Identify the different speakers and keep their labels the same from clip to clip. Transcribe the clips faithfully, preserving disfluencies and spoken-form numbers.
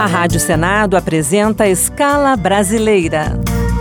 Speaker 1: A Rádio Senado apresenta Escala Brasileira.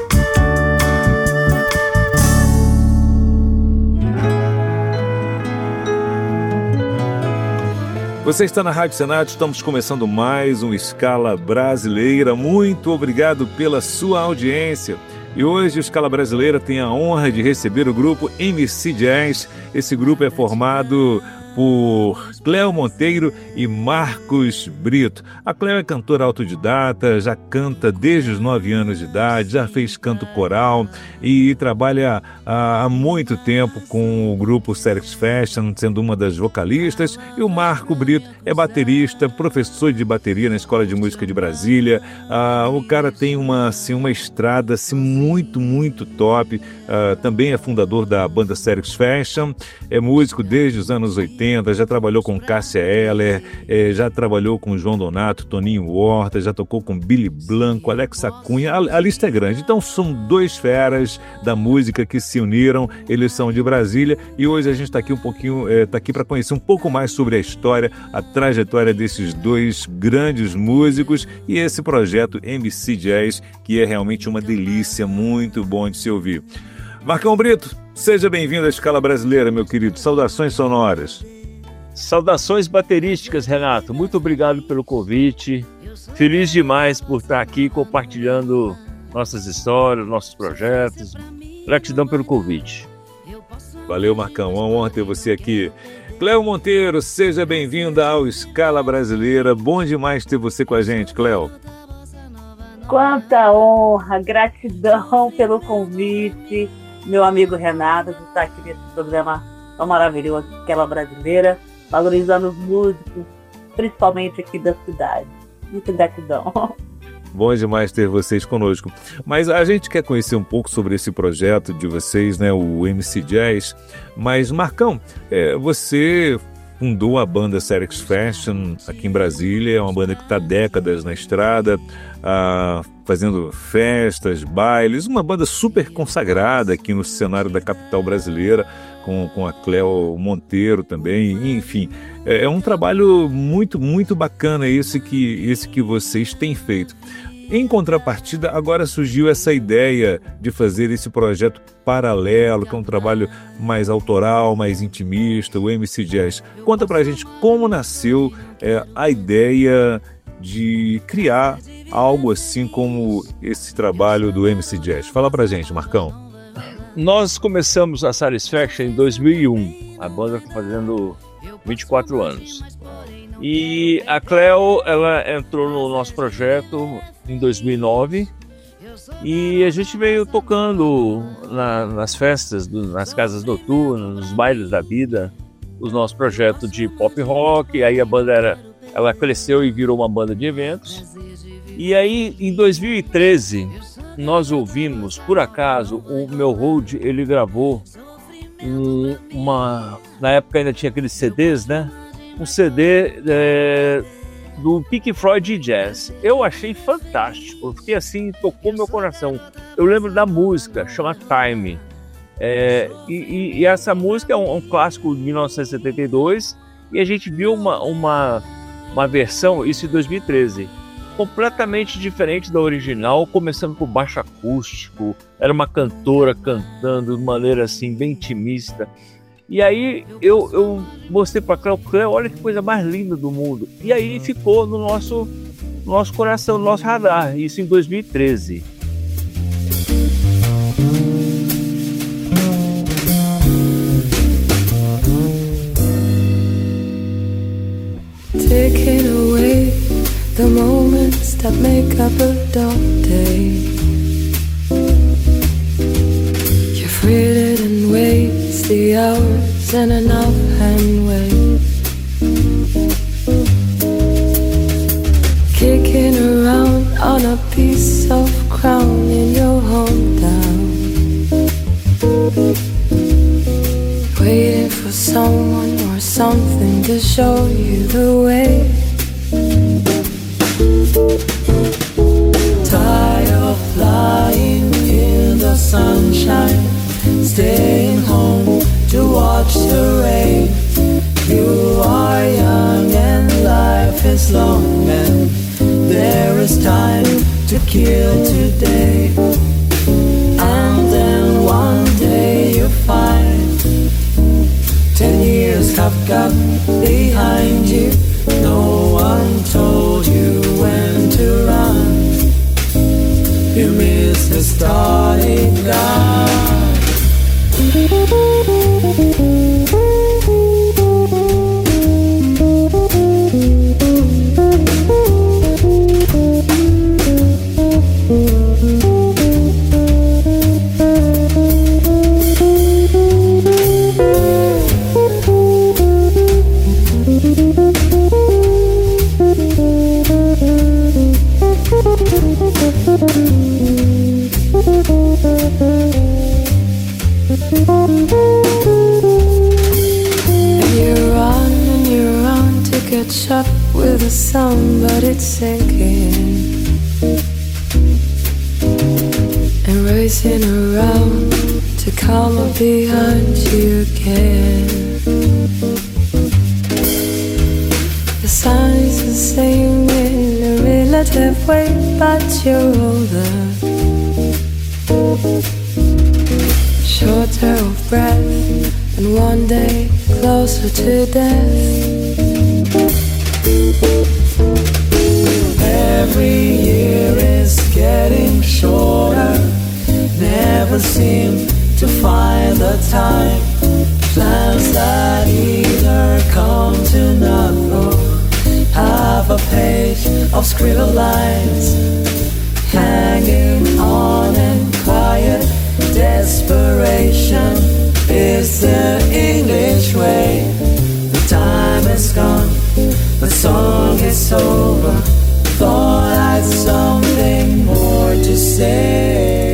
Speaker 2: Você está na Rádio Senado, estamos começando mais um Escala Brasileira. Muito obrigado pela sua audiência. E hoje o Escala Brasileira tem a honra de receber o grupo M C Jazz. Esse grupo é formado por Cléo Monteiro e Marcos Brito. A Cléo é cantora autodidata, já canta desde os nove anos de idade, já fez canto coral e trabalha há muito tempo com o grupo Selex Fashion, sendo uma das vocalistas. E o Marco Brito é baterista, professor de bateria na Escola de Música de Brasília. Ah, o cara tem uma, assim, uma estrada assim, muito, muito top. Ah, também é fundador da banda Selex Fashion, é músico desde os anos oitenta. Já trabalhou com Cássia Eller, eh, já trabalhou com João Donato, Toninho Horta, já tocou com Billy Blanco, Alexa Cunha, a, a lista é grande. Então são dois feras da música que se uniram, eles são de Brasília e hoje a gente está aqui um pouquinho, está eh, aqui para conhecer um pouco mais sobre a história, a trajetória desses dois grandes músicos e esse projeto M C Jazz, que é realmente uma delícia, muito bom de se ouvir. Marcão Brito, seja bem-vindo à Escala Brasileira, meu querido. Saudações sonoras.
Speaker 3: Saudações baterísticas, Renato. Muito obrigado pelo convite. Feliz demais por estar aqui compartilhando nossas histórias, nossos projetos. Gratidão pelo convite.
Speaker 2: Valeu, Marcão. Uma honra ter você aqui. Cléo Monteiro, seja bem-vinda ao Escala Brasileira. Bom demais ter você com a gente, Cléo.
Speaker 4: Quanta honra, gratidão pelo convite, meu amigo Renato, de estar aqui nesse programa tão maravilhoso, Escala Brasileira, valorizando os músicos, principalmente aqui da cidade. Muita gratidão.
Speaker 2: Bom demais ter vocês conosco. Mas a gente quer conhecer um pouco sobre esse projeto de vocês, né, o M C Jazz. Mas, Marcão, é, você fundou a banda Selex Fashion aqui em Brasília, é uma banda que está há décadas na estrada, ah, fazendo festas, bailes, uma banda super consagrada aqui no cenário da capital brasileira, com, com a Cléo Monteiro também, enfim, é, é um trabalho muito, muito bacana esse que, esse que vocês têm feito. Em contrapartida, agora surgiu essa ideia de fazer esse projeto paralelo, que é um trabalho mais autoral, mais intimista, o M C Jazz. Conta pra gente como nasceu é, a ideia de criar algo assim como esse trabalho do M C Jazz. Fala pra gente, Marcão.
Speaker 3: Nós começamos a Selex Fashion em dois mil e um, a banda está fazendo vinte e quatro anos. E a Cléo, ela entrou no nosso projeto em dois mil e nove e a gente veio tocando na, nas festas, do, nas casas noturnas, nos bailes da vida, o nosso projeto de pop rock. Aí a banda era, ela cresceu e virou uma banda de eventos. E aí em dois mil e treze nós ouvimos, por acaso, o meu Road, ele gravou um, uma, na época ainda tinha aqueles C Ds, né? Um C D é, do Pink Floyd Jazz. Eu achei fantástico, porque assim, tocou meu coração. Eu lembro da música, chama Time. É, e, e essa música é um, um clássico de mil novecentos e setenta e dois, e a gente viu uma, uma, uma versão, isso em dois mil e treze, completamente diferente da original, começando com baixo acústico. Era uma cantora cantando de maneira assim, bem intimista. E aí eu, eu mostrei para Cléo, Cléo, olha que coisa mais linda do mundo. E aí ficou no nosso, no nosso coração, no nosso radar, isso em dois mil e treze.
Speaker 5: Taking away the moments that make up a dark day. You're frittered and waste the hours in an offhand way. Kicking around on a piece of crown in your hometown. Waiting for someone or something to show you the way. Tired of flying in the sunshine, staying home to watch the rain. You are young and life is long, and there to kill today. And then one day you find ten years have got behind you. No one told you when to run. You missed the starting gun. And you run and you run to catch up with the sun, but it's sinking and racing around to come up behind you again. The sun is the same in a relative way, but you're older, shorter of breath, and one day closer to death. Every year is getting shorter. Never seem to find the time. Plans that either come to nothing or half a page of scribbled lines, hanging on in quiet desperation is the English way. The time is gone, the song is over. Thought I'd something more to say.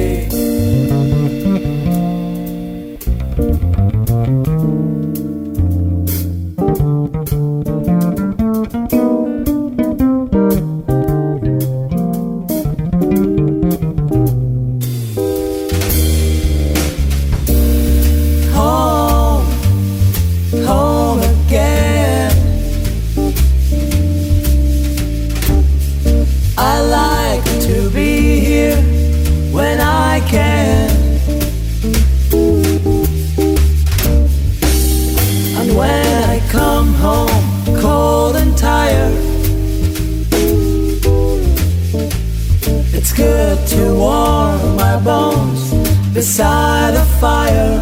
Speaker 5: Beside a fire,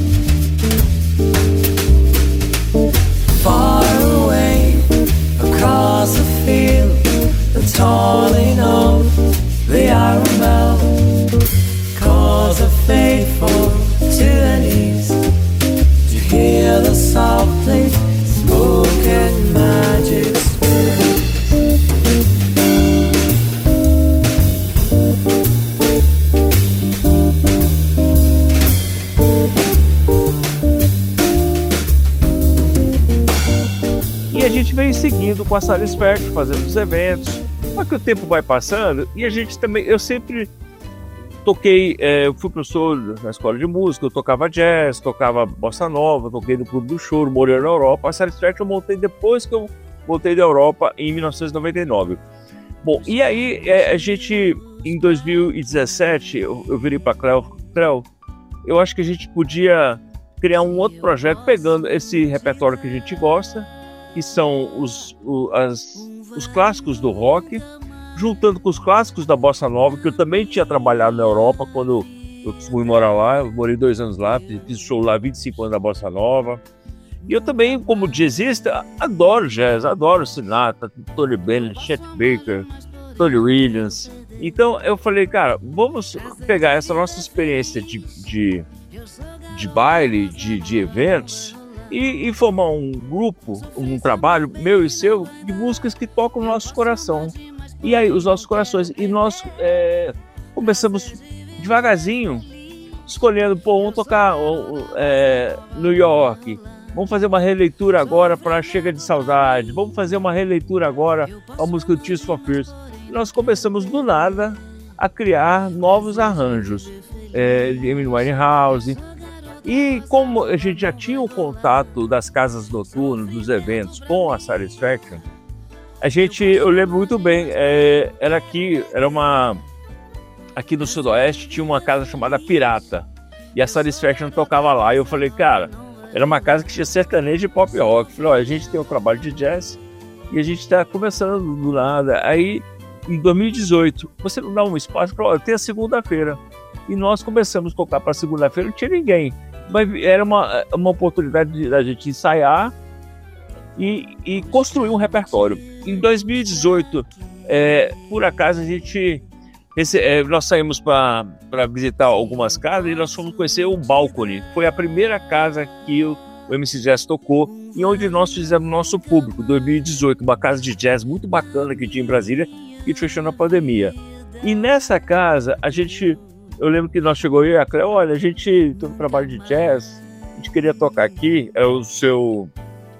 Speaker 5: far away across the field, the tolling of the iron bell calls the faithful to their knees to hear the softly spoken magic spirit.
Speaker 3: E a gente vem seguindo com a Satisfaction, fazendo os eventos. Só que o tempo vai passando e a gente também, eu sempre toquei, é, eu fui professor na escola de música, eu tocava jazz, tocava bossa nova, toquei no Clube do Choro, morei na Europa. A Satisfaction eu montei depois que eu voltei da Europa, em mil novecentos e noventa e nove. Bom, e aí é, a gente, em dois mil e dezessete, eu, eu virei para a Cleo, Cleo, eu acho que a gente podia criar um outro projeto pegando esse repertório que a gente gosta, que são os, o, as, os clássicos do rock, juntando com os clássicos da bossa nova, que eu também tinha trabalhado na Europa quando eu fui morar lá. Eu morei dois anos lá, fiz show lá, vinte e cinco anos da bossa nova. E eu também, como jazzista, adoro jazz, adoro Sinatra, Tony Bennett, Chet Baker, Tony Williams. Então eu falei, cara, vamos pegar essa nossa experiência de, de, de baile, de, de eventos, E, e formar um grupo, um trabalho meu e seu, de músicas que tocam o nosso coração. E aí, os nossos corações. E nós é, começamos devagarzinho, escolhendo, pô, vamos tocar é, New York, vamos fazer uma releitura agora para Chega de Saudade, vamos fazer uma releitura agora a música do Tears for Fears. E nós começamos do nada a criar novos arranjos, é, de Amy Winehouse. E como a gente já tinha o contato das casas noturnas, dos eventos com a Satisfaction, A gente, eu lembro muito bem, é, era aqui, era uma, aqui no Sudoeste tinha uma casa chamada Pirata, e a Satisfaction tocava lá, e eu falei, cara, era uma casa que tinha sertanejo e pop rock. Eu falei, olha, a gente tem um trabalho de jazz, e a gente está começando do nada. Aí, em dois mil e dezoito, você não dá um espaço, falou, olha, tem a segunda-feira, e nós começamos a tocar para segunda-feira, não tinha ninguém, mas era uma, uma oportunidade da gente ensaiar, E, e construir um repertório. Em dois mil e dezoito, é, por acaso, a gente esse, é, nós saímos para visitar algumas casas e nós fomos conhecer o Balcony. Foi a primeira casa que o, o M C Jazz tocou e onde nós fizemos nosso público. dois mil e dezoito, uma casa de jazz muito bacana que tinha em Brasília e fechou na pandemia. E nessa casa, a gente, eu lembro que nós chegou aí, a Cleo, olha, a gente tem um trabalho de jazz, a gente queria tocar aqui, é o seu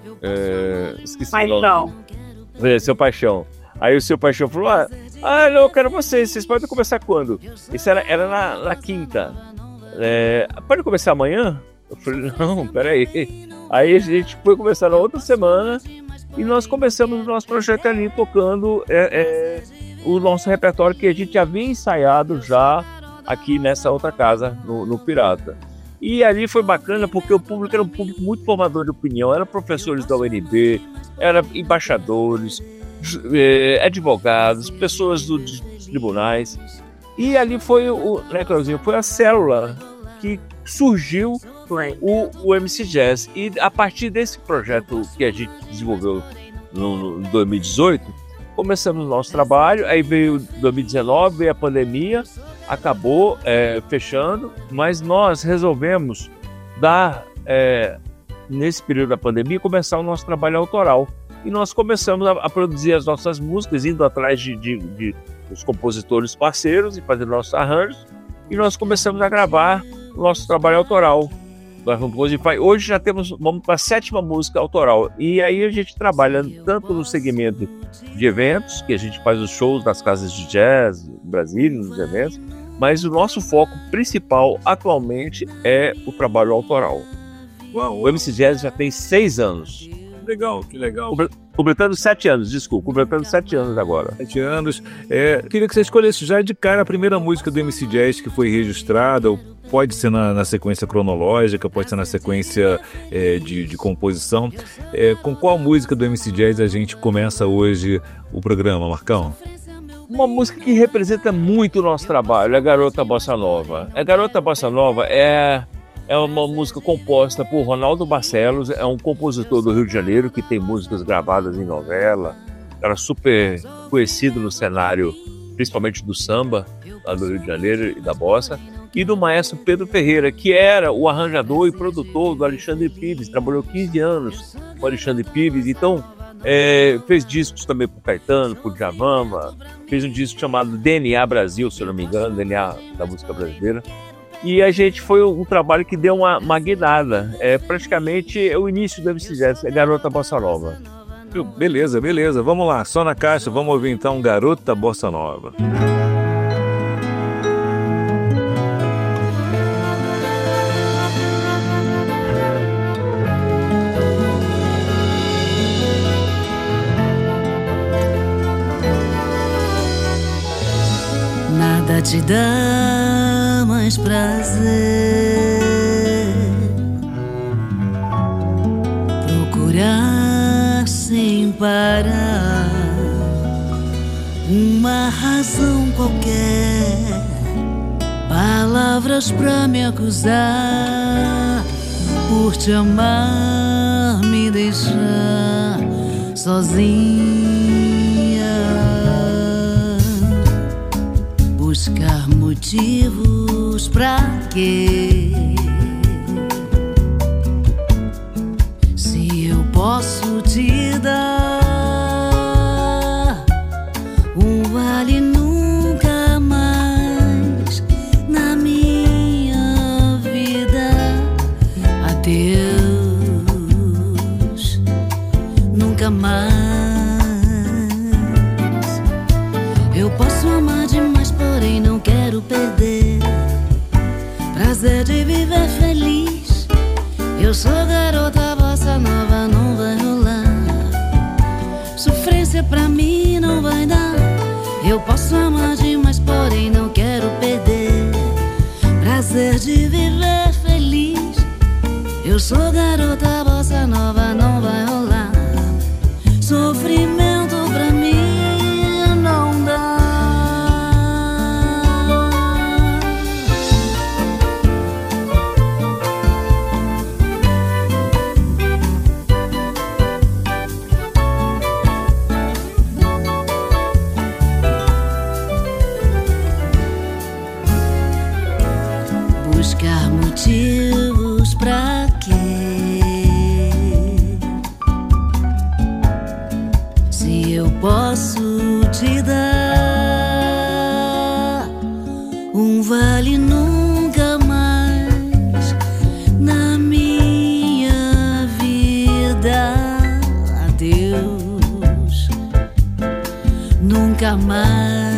Speaker 3: É, esqueci
Speaker 4: Paixão.
Speaker 3: É, seu Paixão. Aí o seu Paixão falou: Ah, ah não, eu quero vocês. Vocês podem começar quando? Isso era, era na, na quinta. É, pode começar amanhã? Eu falei: Não, peraí. Aí a gente foi começar na outra semana e nós começamos o nosso projeto ali tocando é, é, o nosso repertório que a gente já havia ensaiado já aqui nessa outra casa, no, no Pirata. E ali foi bacana porque o público era um público muito formador de opinião, eram professores da U N B, eram embaixadores, eh, advogados, pessoas do, dos tribunais. E ali foi, o, né, Clauzinho, foi a célula que surgiu o, o M C Jazz. E a partir desse projeto que a gente desenvolveu no, no dois mil e dezoito, começamos o nosso trabalho, aí veio dois mil e dezenove, veio a pandemia, acabou é, fechando, mas nós resolvemos dar, é, nesse período da pandemia, começar o nosso trabalho autoral. E nós começamos a, a produzir as nossas músicas, indo atrás de, de, de dos compositores parceiros e fazendo nossos arranjos, e nós começamos a gravar o nosso trabalho autoral. Hoje já temos, vamos para a sétima música autoral, e aí a gente trabalha tanto no segmento de eventos, que a gente faz os shows das casas de jazz em Brasília, nos eventos, mas o nosso foco principal atualmente é o trabalho autoral. Uau, o M C Jazz já tem seis anos.
Speaker 2: Legal, que legal.
Speaker 3: Completando sete anos, desculpa, completando sete anos agora.
Speaker 2: Sete anos. É, queria que você escolhesse já de cara a primeira música do M C Jazz que foi registrada, ou pode ser na, na sequência cronológica, pode ser na sequência é, de, de composição. É, com qual música do M C Jazz a gente começa hoje o programa, Marcão?
Speaker 3: Uma música que representa muito o nosso trabalho, é Garota Bossa Nova. A Garota Bossa Nova é, é uma música composta por Ronaldo Barcelos, é um compositor do Rio de Janeiro que tem músicas gravadas em novela, era super conhecido no cenário, principalmente do samba, lá do Rio de Janeiro e da bossa, e do maestro Pedro Ferreira, que era o arranjador e produtor do Alexandre Pires, trabalhou quinze anos com o Alexandre Pires, então é, fez discos também pro Caetano, pro Djavan, fez um disco chamado D N A Brasil, se eu não me engano, D N A da música brasileira, e a gente foi um trabalho que deu uma, uma guinada, é praticamente o início do M C Jazz, é Garota Bossa Nova.
Speaker 2: Beleza, beleza, vamos lá, só na caixa, vamos ouvir então Garota Bossa Nova.
Speaker 5: Nada te dá mais prazer, procurar sem parar uma razão qualquer, palavras pra me acusar, por te amar me deixar sozinha. Buscar motivos pra quê? Se eu posso te dar um vale nunca mais na minha vida. Adeus, nunca mais. Eu posso amar demais, porém não quero perder prazer de viver feliz. Eu sou garota bossa nova, não vai rolar sofrência
Speaker 6: Sofrência pra mim não vai dar. Eu posso amar demais, porém não quero perder prazer de viver feliz. Eu sou garota bossa nova, não vai rolar. Sofrimento pra mim não dá. Buscar motivos pra quê? Se eu posso te dar um vale nunca mais na minha vida. Adeus, nunca mais.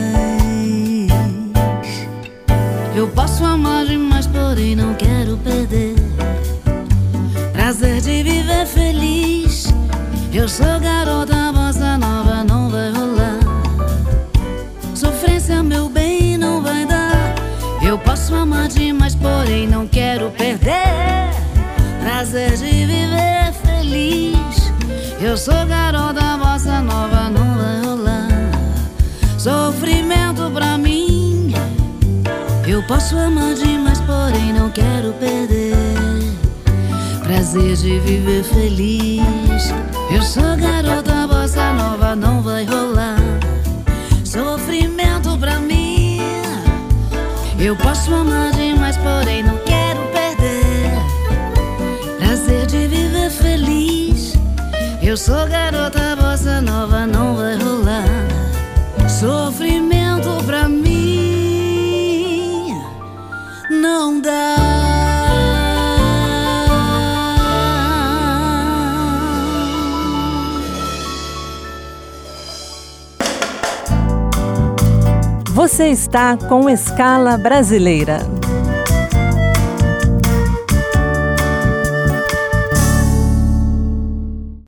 Speaker 6: Eu posso amar demais, porém não quero perder prazer de viver feliz. Eu sou garota bossa nova, não vai rolar. Sofrência, meu bem, não vai dar. Eu posso amar demais, porém não quero perder prazer de viver feliz. Eu sou garota bossa nova, não vai rolar. Sofrimento pra mim. Eu posso amar demais, porém não quero perder prazer de viver feliz. Eu sou garota bossa nova, não vai rolar. Sofrimento pra mim. Eu posso amar demais, porém não quero perder prazer de viver feliz. Eu sou garota bossa nova, não vai rolar. Sofrimento pra mim não dá.
Speaker 1: Você está com Escala Brasileira.